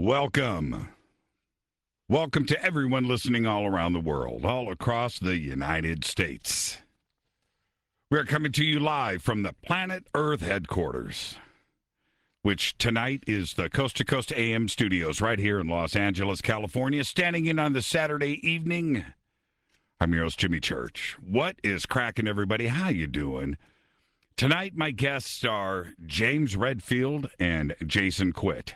Welcome. Welcome to everyone listening all around the world, all across the United States. We're coming to you live from the Planet Earth headquarters, which tonight is the Coast to Coast AM studios right here in Los Angeles, California. Standing in on the Saturday evening, I'm your host, Jimmy Church. What is cracking, everybody? How you doing? Tonight, my guests are James Redfield and Jason Quitt.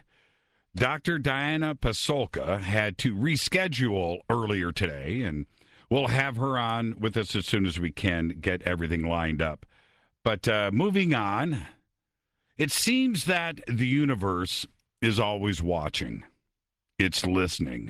Dr. Diana Pasulka had to reschedule earlier today, and we'll have her on with us as soon as we can get everything lined up. But moving on, it seems that the universe is always watching. It's listening.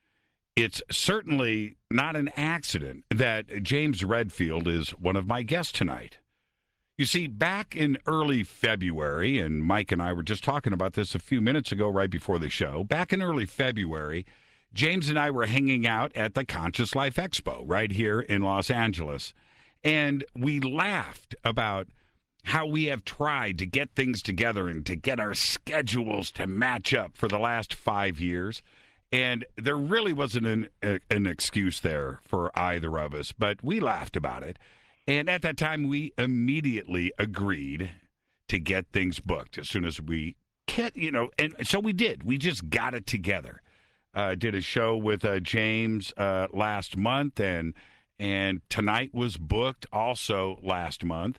It's certainly not an accident that James Redfield is one of my guests tonight. You see, back in early February, and Mike and I were just talking about this a few minutes ago right before the show, back in early February, James and I were hanging out at the Conscious Life Expo right here in Los Angeles, and we laughed about how we have tried to get things together and to get our schedules to match up for the last 5 years, and there really wasn't an excuse there for either of us, but we laughed about it. And at that time, we immediately agreed to get things booked as soon as we can, and so we did. We just got it together. Did a show with James last month, and tonight was booked also last month.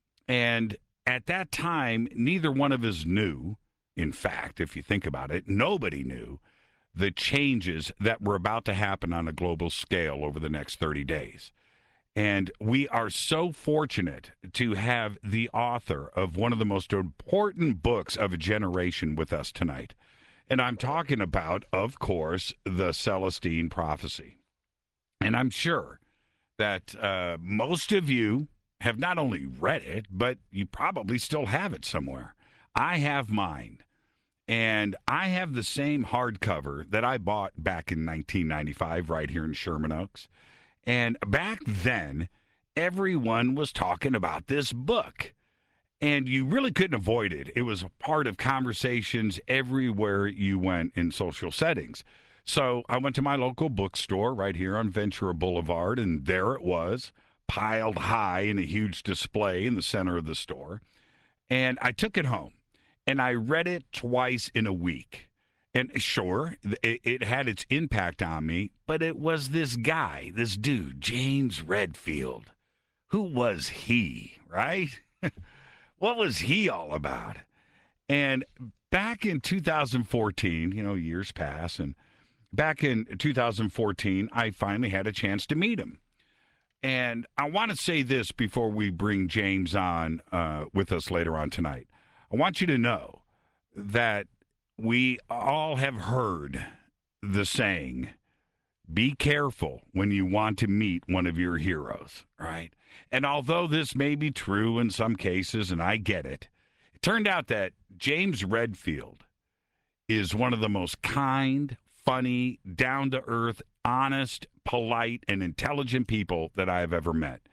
And at that time, neither one of us knew, in fact, if you think about it, nobody knew the changes that were about to happen on a global scale over the next 30 days. And we are so fortunate to have the author of one of the most important books of a generation with us tonight. And I'm talking about, of course, the Celestine Prophecy. And I'm sure that most of you have not only read it, but you probably still have it somewhere. I have mine. And I have the same hardcover that I bought back in 1995 right here in Sherman Oaks. And back then, everyone was talking about this book, and you really couldn't avoid it. It was a part of conversations everywhere you went in social settings. So I went to my local bookstore right here on Ventura Boulevard, and there it was, piled high in a huge display in the center of the store. And I took it home, and I read it twice in a week. And sure, it had its impact on me, but it was this guy, this dude, James Redfield. Who was he, right? What was he all about? And back in 2014, years pass, and back in 2014, I finally had a chance to meet him. And I want to say this before we bring James on with us later on tonight. I want you to know that we all have heard the saying, be careful when you want to meet one of your heroes, right? And although this may be true in some cases, and I get it, it turned out that James Redfield is one of the most kind, funny, down-to-earth, honest, polite, and intelligent people that I have ever met.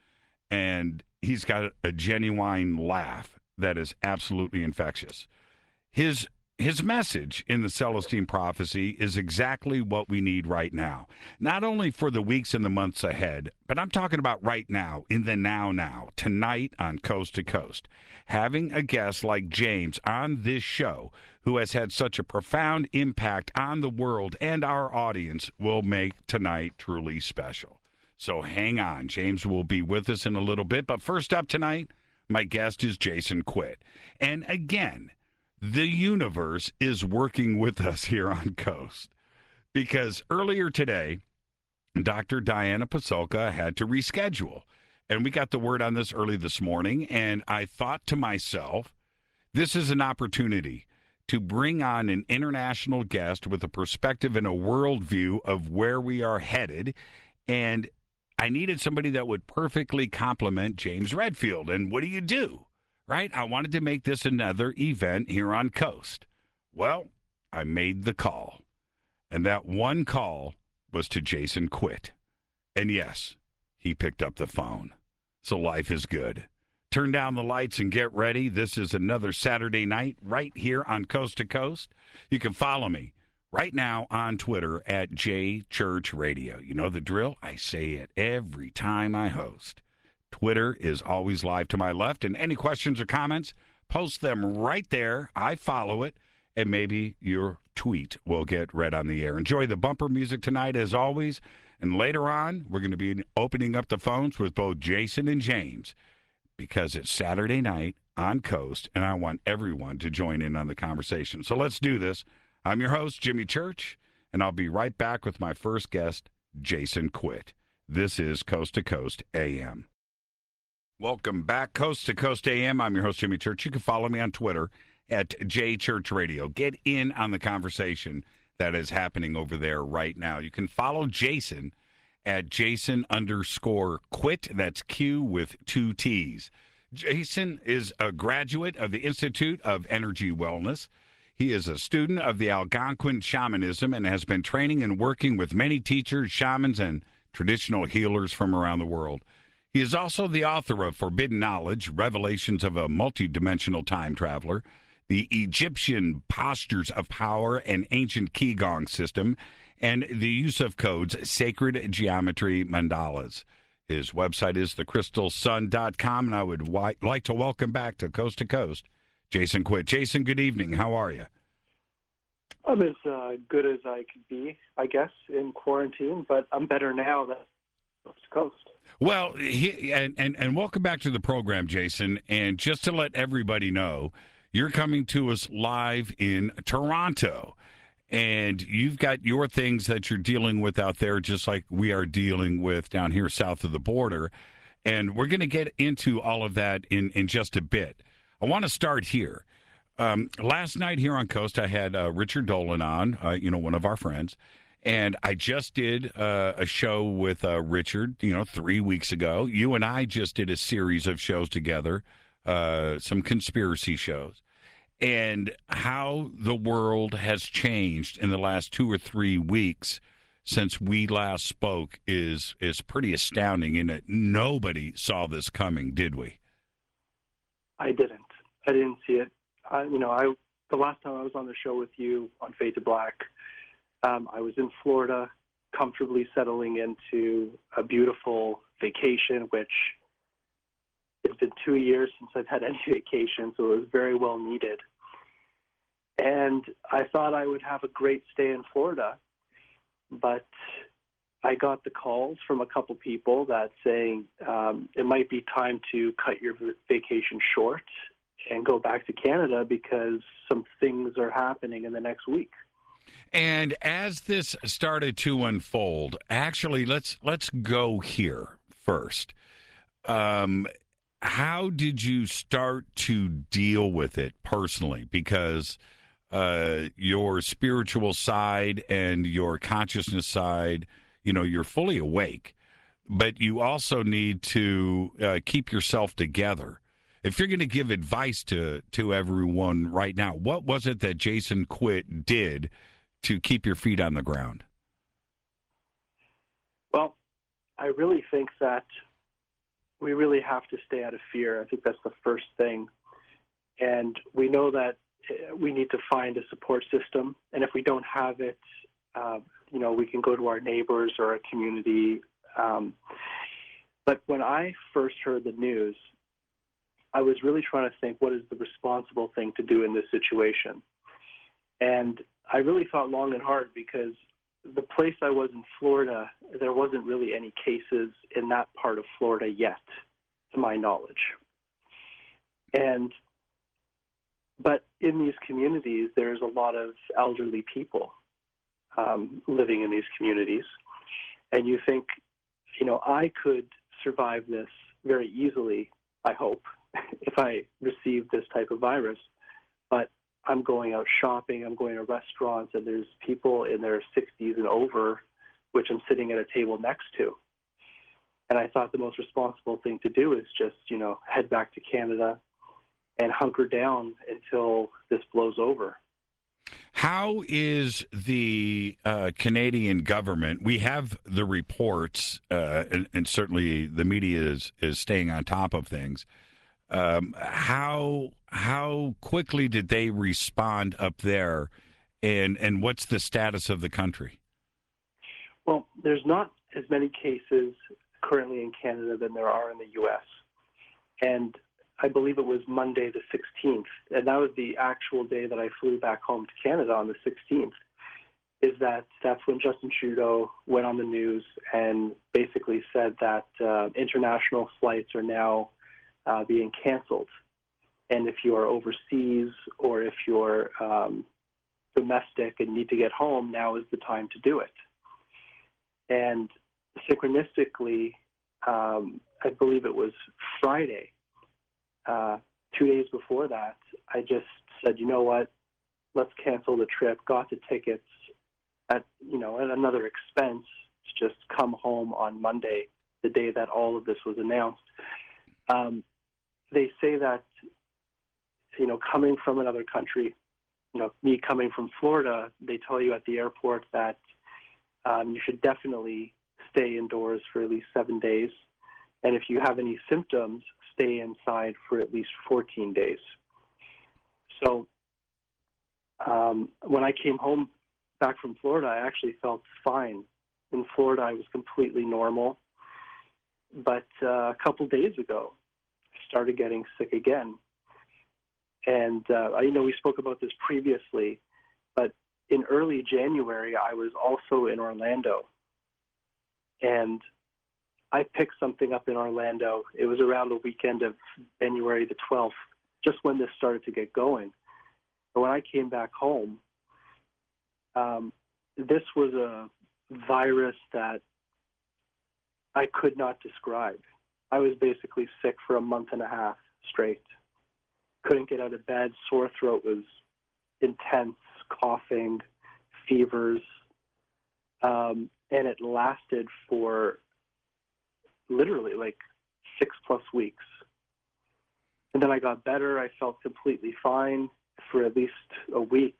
And he's got a genuine laugh that is absolutely infectious. His message in the Celestine Prophecy is exactly what we need right now, not only for the weeks and the months ahead, but I'm talking about right now, in the now, tonight on Coast to Coast. Having a guest like James on this show who has had such a profound impact on the world and our audience will make tonight truly special. So hang on. James will be with us in a little bit, but first up tonight, my guest is Jason Quitt. And again, the universe is working with us here on Coast because earlier today, Dr. Diana Pasulka had to reschedule. And we got the word on this early this morning. And I thought to myself, this is an opportunity to bring on an international guest with a perspective and a worldview of where we are headed. And I needed somebody that would perfectly complement James Redfield. And what do? Right? I wanted to make this another event here on Coast. Well, I made the call. And that one call was to Jason Quitt. And yes, he picked up the phone. So life is good. Turn down the lights and get ready. This is another Saturday night right here on Coast to Coast. You can follow me right now on Twitter at JChurchRadio. You know the drill? I say it every time I host. Twitter is always live to my left, and any questions or comments, post them right there. I follow it, and maybe your tweet will get read on the air. Enjoy the bumper music tonight, as always. And later on, we're going to be opening up the phones with both Jason and James because it's Saturday night on Coast, and I want everyone to join in on the conversation. So let's do this. I'm your host, Jimmy Church, and I'll be right back with my first guest, Jason Quitt. This is Coast to Coast AM. Welcome back, Coast to Coast AM. I'm your host, Jimmy Church. You can follow me on Twitter at JChurchRadio. Get in on the conversation that is happening over there right now. You can follow Jason at Jason_Quitt. That's Q with 2 T's. Jason is a graduate of the Institute of Energy Wellness. He is a student of the Algonquin shamanism and has been training and working with many teachers, shamans, and traditional healers from around the world. He is also the author of Forbidden Knowledge, Revelations of a Multidimensional Time Traveler, the Egyptian Postures of Power and Ancient Qigong System, and the use of codes, Sacred Geometry Mandalas. His website is thecrystalsun.com, and I would like to welcome back to Coast, Jason Quitt. Jason, good evening. How are you? I'm as good as I could be, I guess, in quarantine, but I'm better now than Coast to Coast. Well, and welcome back to the program, Jason. And just to let everybody know, you're coming to us live in Toronto, and you've got your things that you're dealing with out there, just like we are dealing with down here south of the border. And we're going to get into all of that in just a bit. I want to start here. Last night here on Coast, I had Richard Dolan on, one of our friends. And I just did a show with Richard, 3 weeks ago. You and I just did a series of shows together, some conspiracy shows. And how the world has changed in the last 2 or 3 weeks since we last spoke is pretty astounding. And nobody saw this coming, did we? I didn't see it. The last time I was on the show with you on Fade to Black, I was in Florida, comfortably settling into a beautiful vacation, which it's been 2 years since I've had any vacation, so it was very well needed. And I thought I would have a great stay in Florida, but I got the calls from a couple people that saying it might be time to cut your vacation short and go back to Canada because some things are happening in the next week. And as this started to unfold, actually, let's go here first. How did you start to deal with it personally? Because your spiritual side and your consciousness side, you're fully awake, but you also need to keep yourself together. If you're going to give advice to everyone right now, what was it that Jason Quitt did to keep your feet on the ground? Well, I really think that we really have to stay out of fear. I think that's the first thing. And we know that we need to find a support system. And if we don't have it, we can go to our neighbors or our community. But when I first heard the news, I was really trying to think, what is the responsible thing to do in this situation? And I really thought long and hard because the place I was in Florida, there wasn't really any cases in that part of Florida yet, to my knowledge. But in these communities, there's a lot of elderly people living in these communities. And you think, I could survive this very easily, I hope, if I receive this type of virus. But I'm going out shopping, I'm going to restaurants, and there's people in their 60s and over, which I'm sitting at a table next to. And I thought the most responsible thing to do is just, head back to Canada and hunker down until this blows over. How is the Canadian government? We have the reports, and certainly the media is staying on top of things. How quickly did they respond up there And what's the status of the country? Well, there's not as many cases currently in Canada than there are in the U.S. And I believe it was Monday the 16th, and that was the actual day that I flew back home to Canada on the 16th, that's when Justin Trudeau went on the news and basically said that international flights are now being canceled. And if you're overseas or if you're domestic and need to get home, now is the time to do it. And synchronistically, I believe it was Friday, 2 days before that, I just said, you know what, let's cancel the trip, got the tickets at another expense to just come home on Monday, the day that all of this was announced. They say that, coming from another country, me coming from Florida, they tell you at the airport that you should definitely stay indoors for at least 7 days. And if you have any symptoms, stay inside for at least 14 days. So when I came home back from Florida, I actually felt fine. In Florida, I was completely normal. But a couple days ago, I started getting sick again. And we spoke about this previously, but in early January, I was also in Orlando. And I picked something up in Orlando. It was around the weekend of January the 12th, just when this started to get going. But when I came back home, this was a virus that I could not describe. I was basically sick for a month and a half straight. Couldn't get out of bed. Sore throat was intense, coughing, fevers. And it lasted for literally like 6+ weeks. And then I got better. I felt completely fine for at least a week.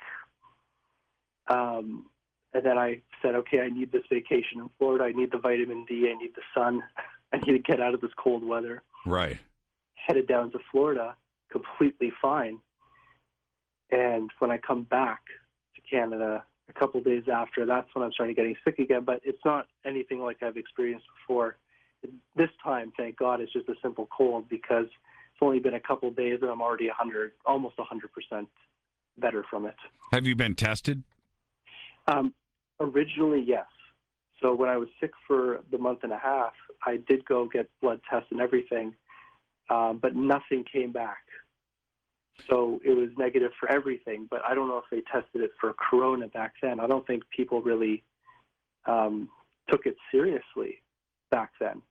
And then I said, okay, I need this vacation in Florida. I need the vitamin D. I need the sun. I need to get out of this cold weather. Right. Headed down to Florida, completely fine. And when I come back to Canada a couple days after, that's when I'm starting getting sick again. But it's not anything like I've experienced before. This time, thank God, it's just a simple cold because it's only been a couple days and I'm already almost 100% better from it. Have you been tested? Originally, yes. So when I was sick for the month and a half, I did go get blood tests and everything, but nothing came back. So it was negative for everything, but I don't know if they tested it for corona back then. I don't think people really took it seriously back then.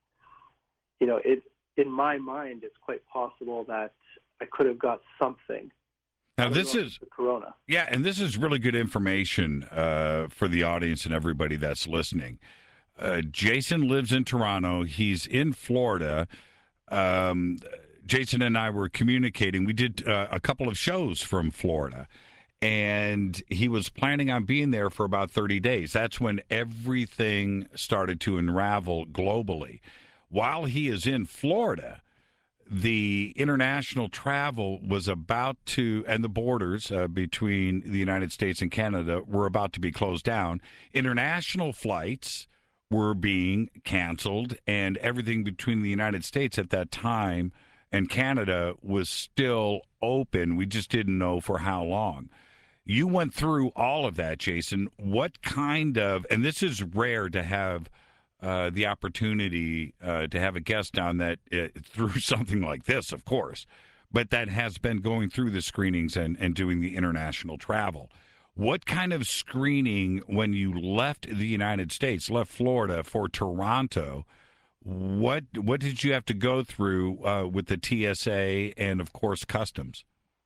In my mind, it's quite possible that I could have got something. Now, this is corona. Yeah, and this is really good information for the audience and everybody that's listening. Jason lives in Toronto. He's in Florida. Jason and I were communicating. We did a couple of shows from Florida, and he was planning on being there for about 30 days. That's when everything started to unravel globally. While he is in Florida, the international travel was about to, and the borders between the United States and Canada were about to be closed down. International flights were being canceled, and everything between the United States at that time and Canada was still open. We just didn't know for how long. You went through all of that, Jason. What kind of, and this is rare to have the opportunity to have a guest on that through something like this, of course, but that has been going through the screenings and doing the international travel. What kind of screening when you left the United States, left Florida for Toronto, what did you have to go through with the TSA and, of course, customs?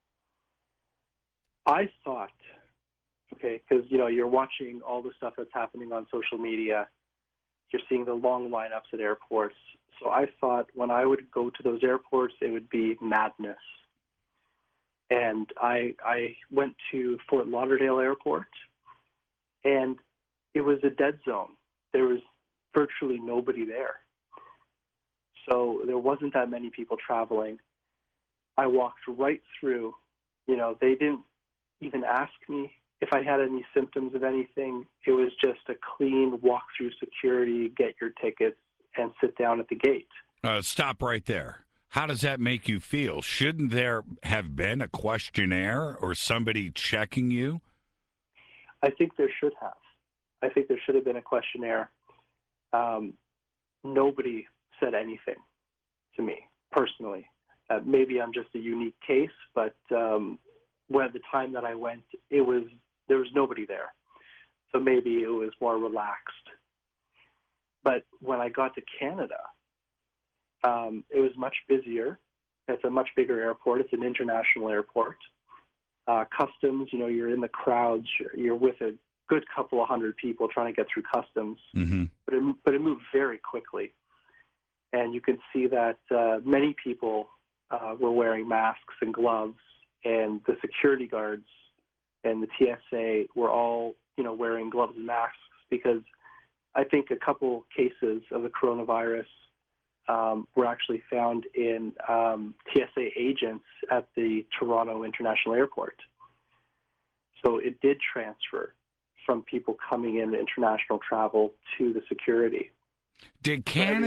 I thought, okay, because, you're watching all the stuff that's happening on social media. You're seeing the long lineups at airports. So I thought when I would go to those airports, it would be madness. And I went to Fort Lauderdale Airport, and it was a dead zone. There was virtually nobody there. So there wasn't that many people traveling. I walked right through. They didn't even ask me if I had any symptoms of anything, it was just a clean walk through security, get your tickets, and sit down at the gate. Stop right there. How does that make you feel? Shouldn't there have been a questionnaire or somebody checking you? I think there should have. I think there should have been a questionnaire. Nobody said anything to me personally. Maybe I'm just a unique case, but when at the time that I went, there was nobody there. So maybe it was more relaxed. But when I got to Canada, it was much busier. It's a much bigger airport. It's an international airport. Customs, you're in the crowds. You're with a good couple of hundred people trying to get through customs. Mm-hmm. But it moved very quickly. And you could see that many people were wearing masks and gloves, and the security guards and the TSA were all, wearing gloves and masks, because I think a couple cases of the coronavirus were actually found in TSA agents at the Toronto International Airport. So it did transfer from people coming in international travel to the security. I'm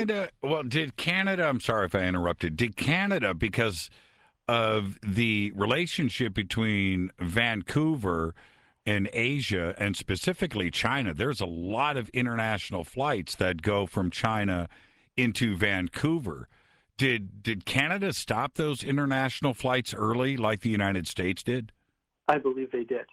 sorry if I interrupted, did Canada, because of the relationship between Vancouver and Asia, and specifically China, there's a lot of international flights that go from China into Vancouver. Did Canada stop those international flights early like the United States did? I believe they did.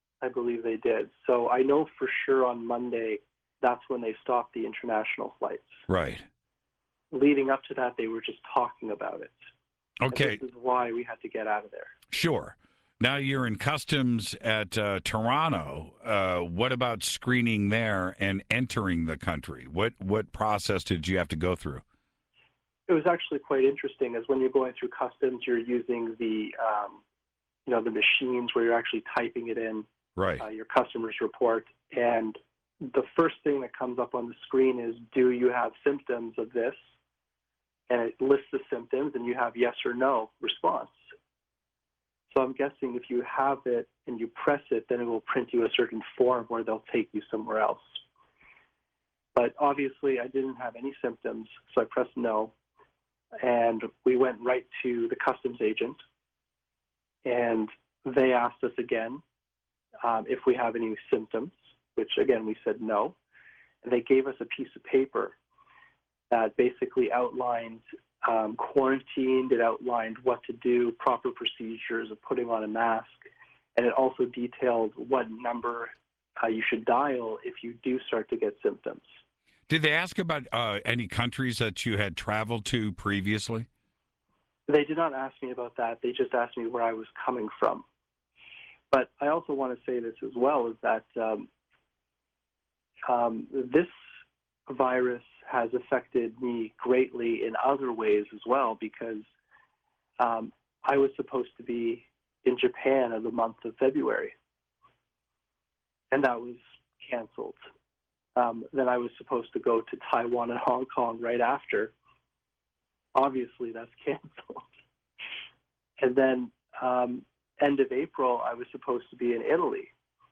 So I know for sure on Monday, that's when they stopped the international flights. Right. Leading up to that, they were just talking about it. Okay. And this is why we had to get out of there. Sure. Now you're in customs at Toronto. What about screening there and entering the country? What process did you have to go through? It was actually quite interesting, as when you're going through customs, you're using the machines where you're actually typing it in, right? Your customer's report, and the first thing that comes up on the screen is, do you have symptoms of this? And it lists the symptoms, and you have yes or no response. So I'm guessing if you have it and you press it, then it will print you a certain form where they'll take you somewhere else. But obviously I didn't have any symptoms, so I pressed no. And we went right to the customs agent, and they asked us again if we have any symptoms, which again we said no. And they gave us a piece of paper that basically outlined quarantined, it outlined what to do, proper procedures of putting on a mask, and it also detailed what number you should dial if you do start to get symptoms. Did they ask about any countries that you had traveled to previously? They did not ask me about that. They just asked me where I was coming from. But I also want to say this as well, is that this virus has affected me greatly in other ways as well, because I was supposed to be in Japan in the month of February, and that was canceled. Then I was supposed to go to Taiwan and Hong Kong right after. Obviously, that's canceled. And then end of April, I was supposed to be in Italy.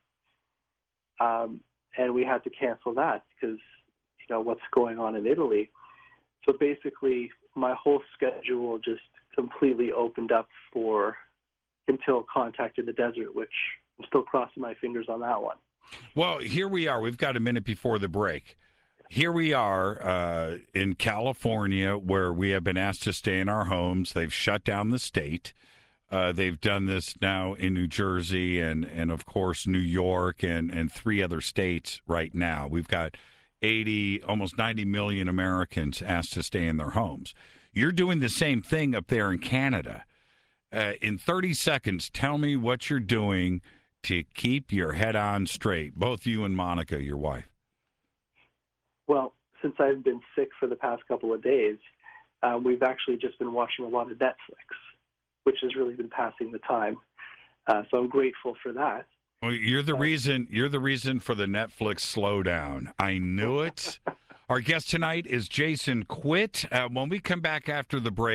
And we had to cancel that because, what's going on in Italy. So basically, my whole schedule just completely opened up until Contact in the Desert, which I'm still crossing my fingers on that one. Well, here we are. We've got a minute before the break. Here we are in California, where we have been asked to stay in our homes. They've shut down the state. They've done this now in New Jersey and of course, New York and 3 other states right now. We've got almost 90 million Americans asked to stay in their homes. You're doing the same thing up there in Canada. In 30 seconds, tell me what you're doing to keep your head on straight, both you and Monica, your wife. Well, since I've been sick for the past couple of days, we've actually just been watching a lot of Netflix, which has really been passing the time. So I'm grateful for that. Well, you're the reason for the Netflix slowdown. I knew it. Our guest tonight is Jason Quitt. When we come back after the break,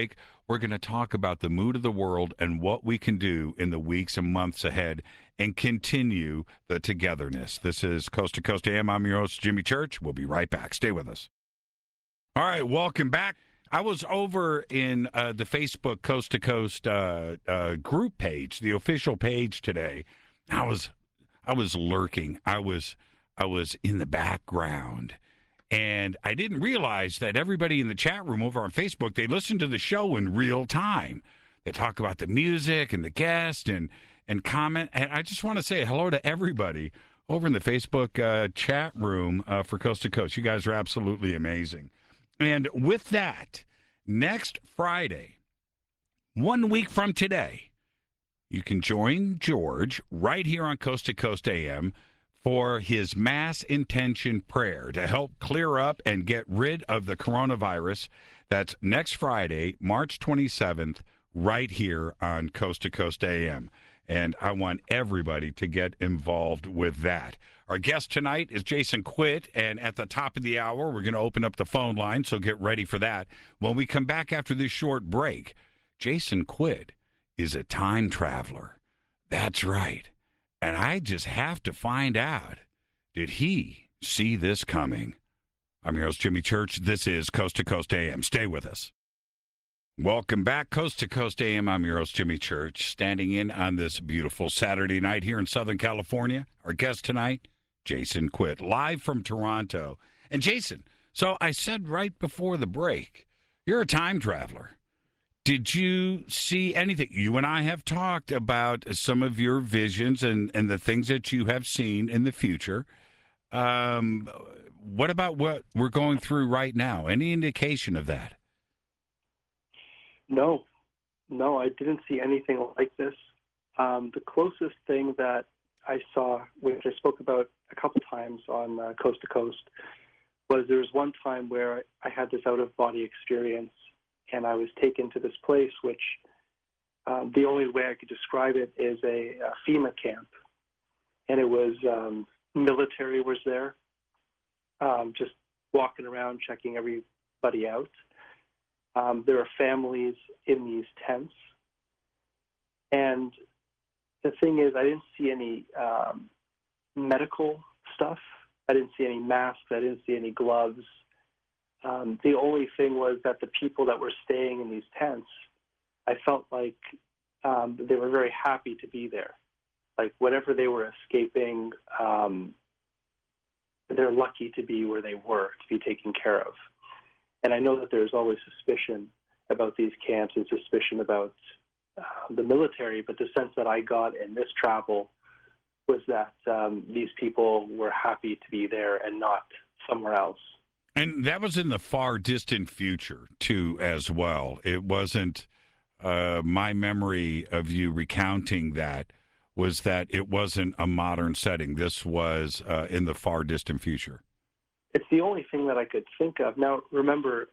We're going to talk about the mood of the world and what we can do in the weeks and months ahead and continue the togetherness. This is Coast to Coast AM. I'm your host, Jimmy Church. We'll be right back. Stay with us. All right, welcome back. I was over in the Facebook Coast to Coast group page, the official page today. I was lurking. I was in the background, and I didn't realize that everybody in the chat room over on Facebook, they listen to the show in real time. They talk about the music and the guest and comment. And I just want to say hello to everybody over in the Facebook chat room for Coast to Coast. You guys are absolutely amazing. And with that, next Friday, 1 week from today, you can join George right here on Coast to Coast AM for his mass intention prayer to help clear up and get rid of the coronavirus. That's next Friday, March 27th, right here on Coast to Coast AM. And I want everybody to get involved with that. Our guest tonight is Jason Quitt, and at the top of the hour, we're going to open up the phone line, so get ready for that. When we come back after this short break, Jason Quitt is a time traveler. That's right. And I just have to find out, did he see this coming? I'm your host, Jimmy Church. This is Coast to Coast AM. Stay with us. Welcome back, Coast to Coast AM. I'm your host, Jimmy Church, standing in on this beautiful Saturday night here in Southern California. Our guest tonight, Jason Quitt, live from Toronto. And Jason, so I said right before the break, you're a time traveler. Did you see anything? You and I have talked about some of your visions and the things that you have seen in the future. What about what we're going through right now? Any indication of that? No, I didn't see anything like this. The closest thing that I saw, which I spoke about a couple times on Coast to Coast, was there was one time where I had this out-of-body experience, and I was taken to this place, which the only way I could describe it is a FEMA camp. And it was military was there, just walking around, checking everybody out. There are families in these tents. And the thing is, I didn't see any medical stuff. I didn't see any masks. I didn't see any gloves. The only thing was that the people that were staying in these tents, I felt like they were very happy to be there. Like whatever they were escaping, they're lucky to be where they were, to be taken care of. And I know that there's always suspicion about these camps and suspicion about the military, but the sense that I got in this travel was that these people were happy to be there and not somewhere else. And that was in the far distant future, too, as well. It wasn't my memory of you recounting that was that it wasn't a modern setting. This was in the far distant future. It's the only thing that I could think of. Now, remember,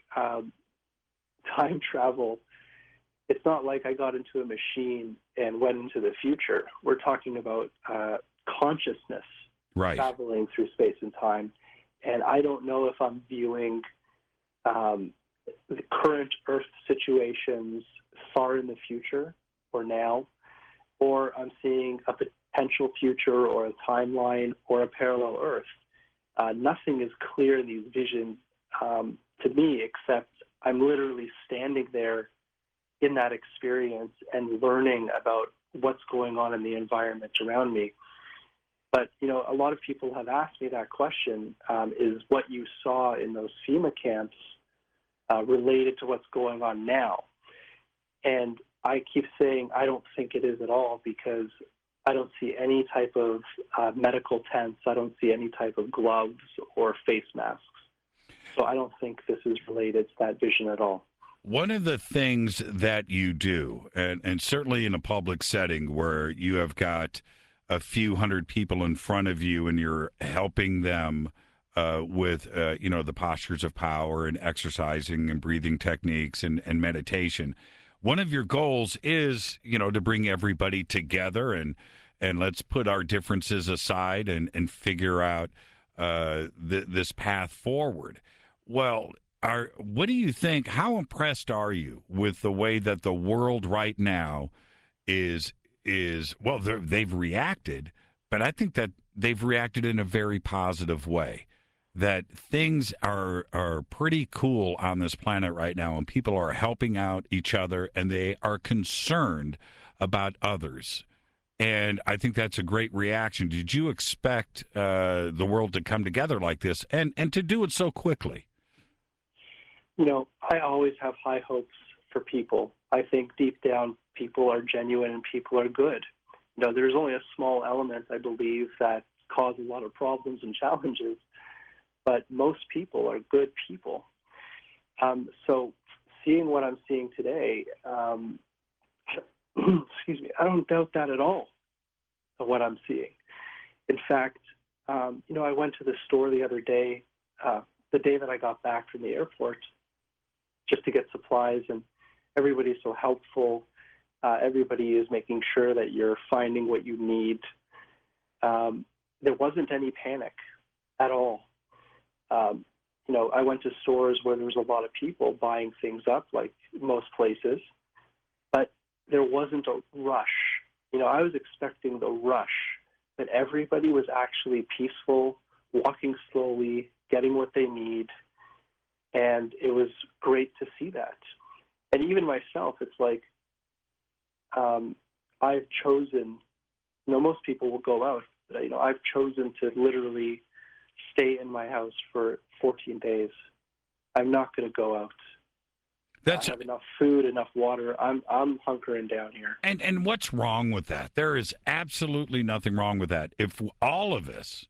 time travel, it's not like I got into a machine and went into the future. We're talking about consciousness traveling through space and time. And I don't know if I'm viewing the current Earth situations far in the future or now, or I'm seeing a potential future or a timeline or a parallel Earth. Nothing is clear in these visions to me, except I'm literally standing there in that experience and learning about what's going on in the environment around me. But, you know, a lot of people have asked me that question, is what you saw in those FEMA camps related to what's going on now? And I keep saying I don't think it is at all, because I don't see any type of medical tents. I don't see any type of gloves or face masks. So I don't think this is related to that vision at all. One of the things that you do, and certainly in a public setting where you have got a few hundred people in front of you and you're helping them with, the postures of power and exercising and breathing techniques and meditation, one of your goals is, to bring everybody together and let's put our differences aside and figure out this path forward. Well, what do you think? How impressed are you with the way that the world right now is well, they've reacted, but I think that they've reacted in a very positive way. That things are pretty cool on this planet right now, and people are helping out each other, and they are concerned about others. And I think that's a great reaction. Did you expect the world to come together like this and to do it so quickly? I always have high hopes for people. I think deep down, people are genuine and people are good. There's only a small element, I believe, that cause a lot of problems and challenges, but most people are good people. So seeing what I'm seeing today, excuse me, I don't doubt that at all of what I'm seeing. In fact, I went to the store the other day, the day that I got back from the airport, just to get supplies, and everybody's so helpful. Everybody is making sure that you're finding what you need. There wasn't any panic at all. I went to stores where there was a lot of people buying things up, like most places, but there wasn't a rush. I was expecting the rush, that everybody was actually peaceful, walking slowly, getting what they need, and it was great to see that. And even myself, it's like I've chosen, most people will go out, but I've chosen to literally stay in my house for 14 days. I'm not going to go out. I have enough food, enough water. I'm hunkering down here. And what's wrong with that? There is absolutely nothing wrong with that. If all of us,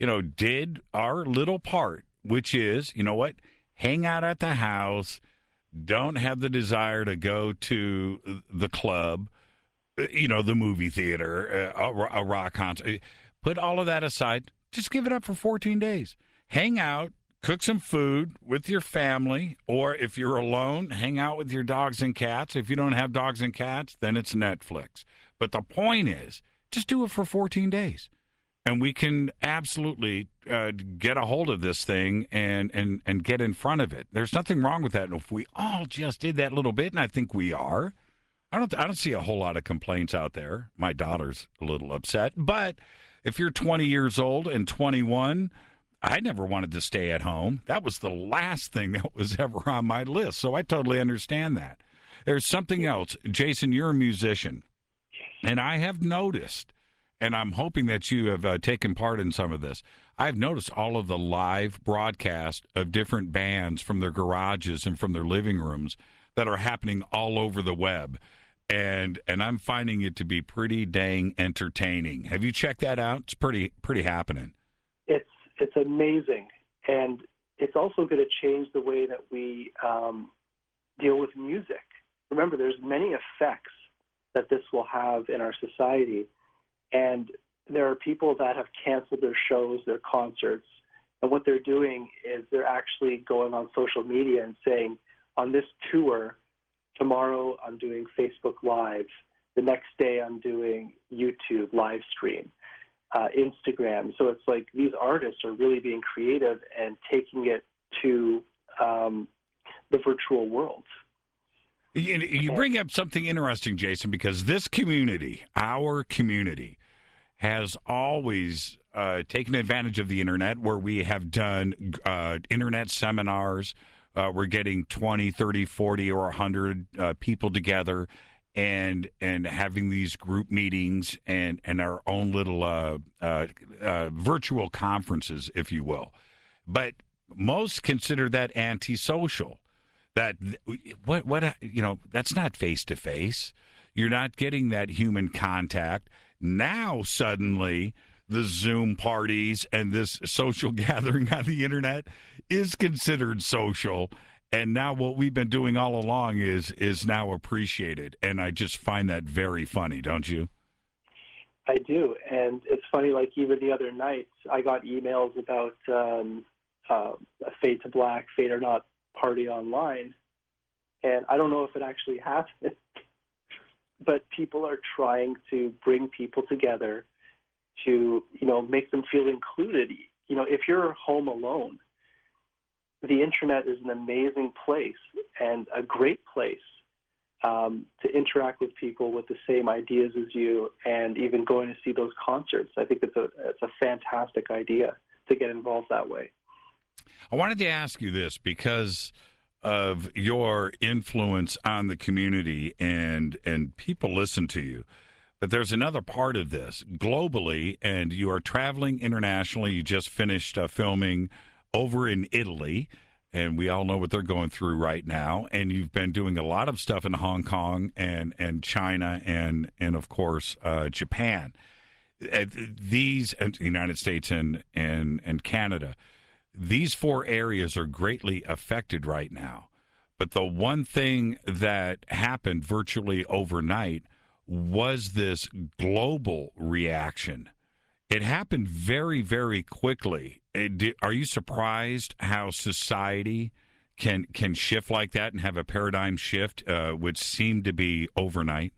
did our little part, which is, hang out at the house, don't have the desire to go to the club, the movie theater, a rock concert, put all of that aside, just give it up for 14 days. Hang out. Cook some food with your family, or if you're alone, hang out with your dogs and cats. If you don't have dogs and cats, then it's Netflix. But the point is, just do it for 14 days. And we can absolutely get a hold of this thing and get in front of it. There's nothing wrong with that. And if we all just did that little bit, and I think we are, I don't see a whole lot of complaints out there. My daughter's a little upset. But if you're 20 years old and 21, I never wanted to stay at home. That was the last thing that was ever on my list. So I totally understand that. There's something else. Jason, you're a musician. And I have noticed, and I'm hoping that you have taken part in some of this, I've noticed all of the live broadcasts of different bands from their garages and from their living rooms that are happening all over the web. And I'm finding it to be pretty dang entertaining. Have you checked that out? It's pretty happening. It's amazing, and it's also going to change the way that we deal with music. Remember, there's many effects that this will have in our society, and there are people that have canceled their shows, their concerts, and what they're doing is they're actually going on social media and saying, on this tour, tomorrow I'm doing Facebook Live, the next day I'm doing YouTube live stream. Instagram. So it's like these artists are really being creative and taking it to the virtual world. You bring up something interesting, Jason, because this community, our community, has always taken advantage of the internet, where we have done internet seminars. We're getting 20, 30, 40, or 100 people together and having these group meetings and our own little virtual conferences, if you will. But most consider that antisocial. That that's not face to face. You're not getting that human contact. Now suddenly the Zoom parties and this social gathering on the internet is considered social. And now what we've been doing all along is now appreciated. And I just find that very funny, don't you? I do. And it's funny, like even the other night, I got emails about a Fade to Black, Fade or Not party online. And I don't know if it actually happened, but people are trying to bring people together to, make them feel included. If you're home alone, the internet is an amazing place and a great place to interact with people with the same ideas as you, and even going to see those concerts. I think it's a fantastic idea to get involved that way. I wanted to ask you this because of your influence on the community, and people listen to you. But there's another part of this globally, and you are traveling internationally. You just finished filming over in Italy, and we all know what they're going through right now. And you've been doing a lot of stuff in Hong Kong and China and of course Japan. These and the United States and Canada. These four areas are greatly affected right now. But the one thing that happened virtually overnight was this global reaction. It happened very, very quickly. Are you surprised how society can shift like that and have a paradigm shift, which seemed to be overnight?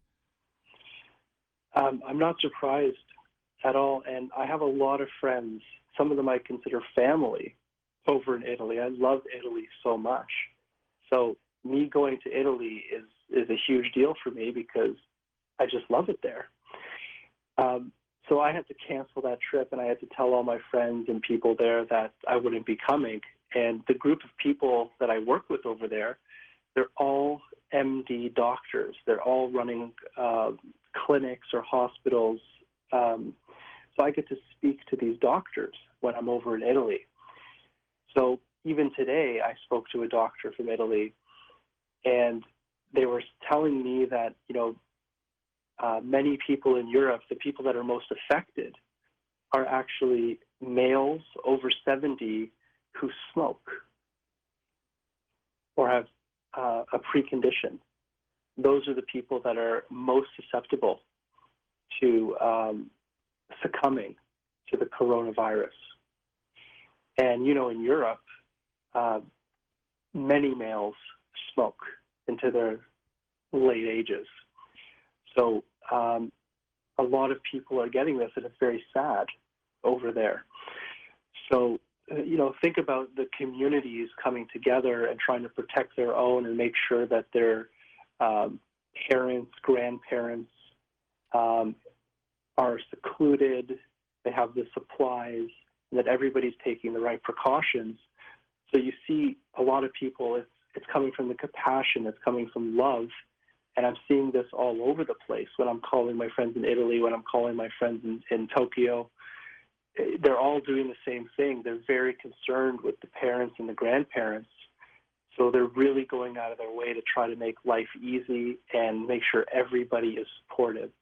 I'm not surprised at all, and I have a lot of friends. Some of them I consider family over in Italy. I love Italy so much. So me going to Italy is a huge deal for me because I just love it there. So I had to cancel that trip, and I had to tell all my friends and people there that I wouldn't be coming. And the group of people that I work with over there, they're all MD doctors. They're all running clinics or hospitals. So I get to speak to these doctors when I'm over in Italy. So even today, I spoke to a doctor from Italy, and they were telling me that, many people in Europe, the people that are most affected, are actually males over 70 who smoke or have a precondition. Those are the people that are most susceptible to succumbing to the coronavirus. And, in Europe, many males smoke into their late ages. So a lot of people are getting this, and it's very sad over there. So, think about the communities coming together and trying to protect their own and make sure that their parents, grandparents are secluded, they have the supplies, and that everybody's taking the right precautions. So you see a lot of people, it's coming from the compassion, it's coming from love. And I'm seeing this all over the place when I'm calling my friends in Italy, when I'm calling my friends in Tokyo. They're all doing the same thing. They're very concerned with the parents and the grandparents. So they're really going out of their way to try to make life easy and make sure everybody is supportive.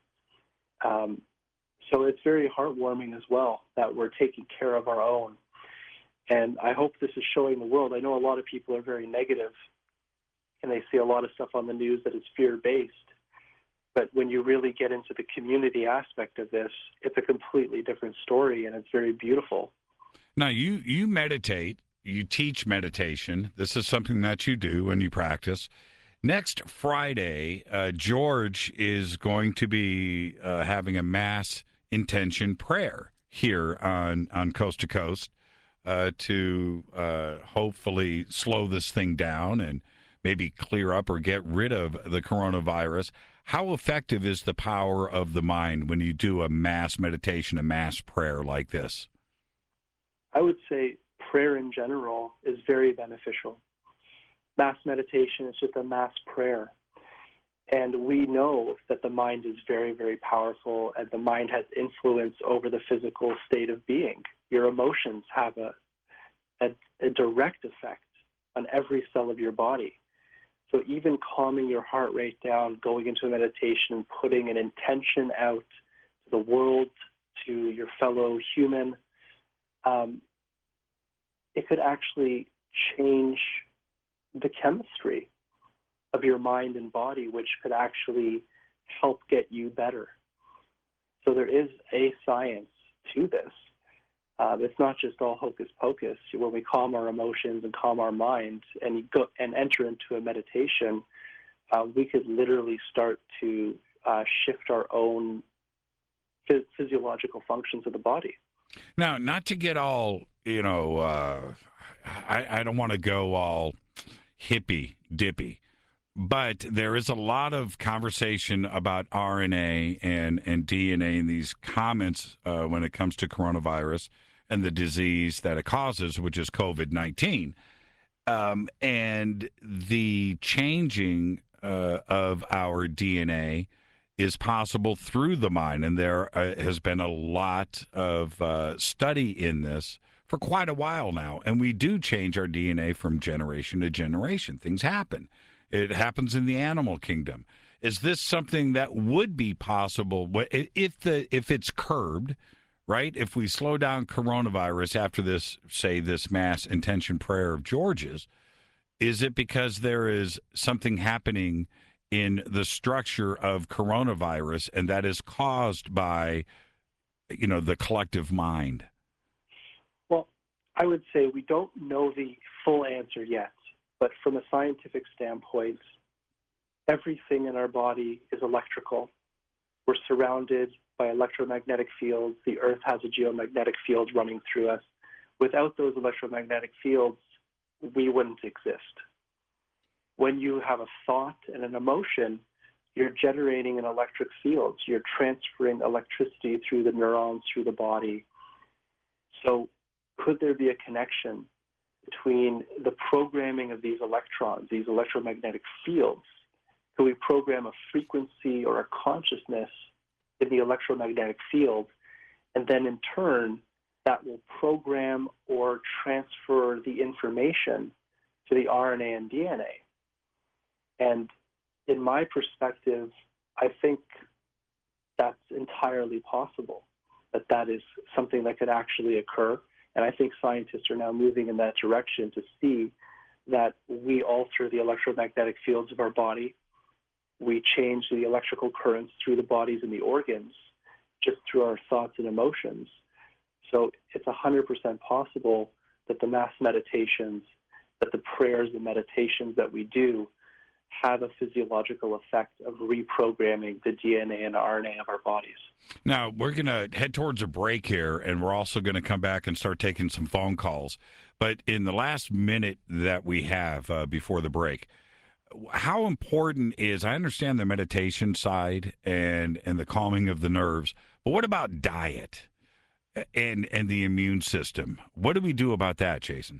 So it's very heartwarming as well that we're taking care of our own. And I hope this is showing the world. I know a lot of people are very negative, and they see a lot of stuff on the news that is fear-based. But when you really get into the community aspect of this, it's a completely different story, and it's very beautiful. Now, you meditate, you teach meditation. This is something that you do and you practice. Next Friday, George is going to be having a mass intention prayer here on Coast to Coast to hopefully slow this thing down and maybe clear up or get rid of the coronavirus. How effective is the power of the mind when you do a mass meditation, a mass prayer like this? I would say prayer in general is very beneficial. Mass meditation is just a mass prayer. And we know that the mind is very, very powerful, and the mind has influence over the physical state of being. Your emotions have a direct effect on every cell of your body. So even calming your heart rate down, going into a meditation, putting an intention out to the world, to your fellow human, it could actually change the chemistry of your mind and body, which could actually help get you better. So there is a science to this. It's not just all hocus pocus. When we calm our emotions and calm our mind and go and enter into a meditation, we could literally start to shift our own physiological functions of the body. Now, not to get all, I don't want to go all hippy dippy, but there is a lot of conversation about RNA and DNA in these comments when it comes to coronavirus and the disease that it causes, which is COVID-19. And the changing of our DNA is possible through the mind. And there has been a lot of study in this for quite a while now. And we do change our DNA from generation to generation. Things happen. It happens in the animal kingdom. Is this something that would be possible if it's curbed, right? If we slow down coronavirus after this, say, this mass intention prayer of George's, is it because there is something happening in the structure of coronavirus and that is caused by, the collective mind? Well, I would say we don't know the full answer yet, but from a scientific standpoint, everything in our body is electrical. We're surrounded by electromagnetic fields. The Earth has a geomagnetic field running through us. Without those electromagnetic fields, we wouldn't exist. When you have a thought and an emotion, you're generating an electric field. You're transferring electricity through the neurons, through the body. So could there be a connection between the programming of these electrons, these electromagnetic fields? Could we program a frequency or a consciousness in the electromagnetic field, and then in turn, that will program or transfer the information to the RNA and DNA? And in my perspective, I think that's entirely possible, that is something that could actually occur. And I think scientists are now moving in that direction to see that we alter the electromagnetic fields of our body. We change the electrical currents through the bodies and the organs just through our thoughts and emotions. So it's 100% possible that the mass meditations, that the prayers and meditations that we do have a physiological effect of reprogramming the DNA and RNA of our bodies. Now, we're going to head towards a break here, and we're also going to come back and start taking some phone calls. But in the last minute that we have before the break, how important is, I understand the meditation side and the calming of the nerves, but what about diet and the immune system? What do we do about that, Jason?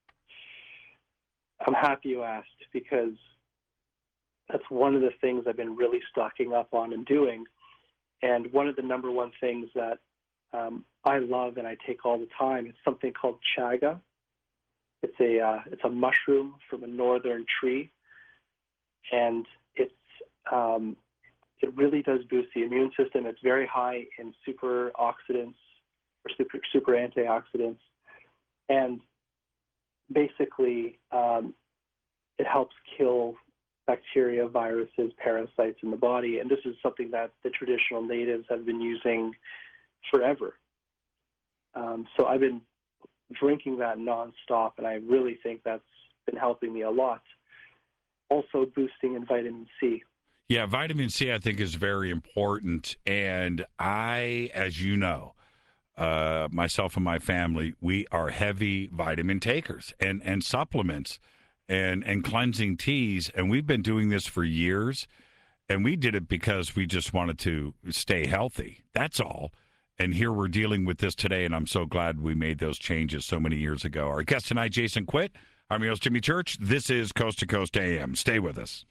I'm happy you asked, because that's one of the things I've been really stocking up on and doing. And one of the number one things that I love and I take all the time, it's something called chaga. It's a mushroom from a northern tree, and it really does boost the immune system. It's very high in superoxidants or super antioxidants, and basically it helps kill bacteria, viruses, parasites in the body. And this is something that the traditional natives have been using forever. So I've been drinking that nonstop, and I really think that's been helping me a lot. Also boosting in vitamin C. Yeah, vitamin C I think is very important. And I, as you know, myself and my family, we are heavy vitamin takers and supplements and cleansing teas. And we've been doing this for years. And we did it because we just wanted to stay healthy. That's all. And here we're dealing with this today, and I'm so glad we made those changes so many years ago. Our guest tonight, Jason Quitt. I'm your host, Jimmy Church. This is Coast to Coast AM. Stay with us.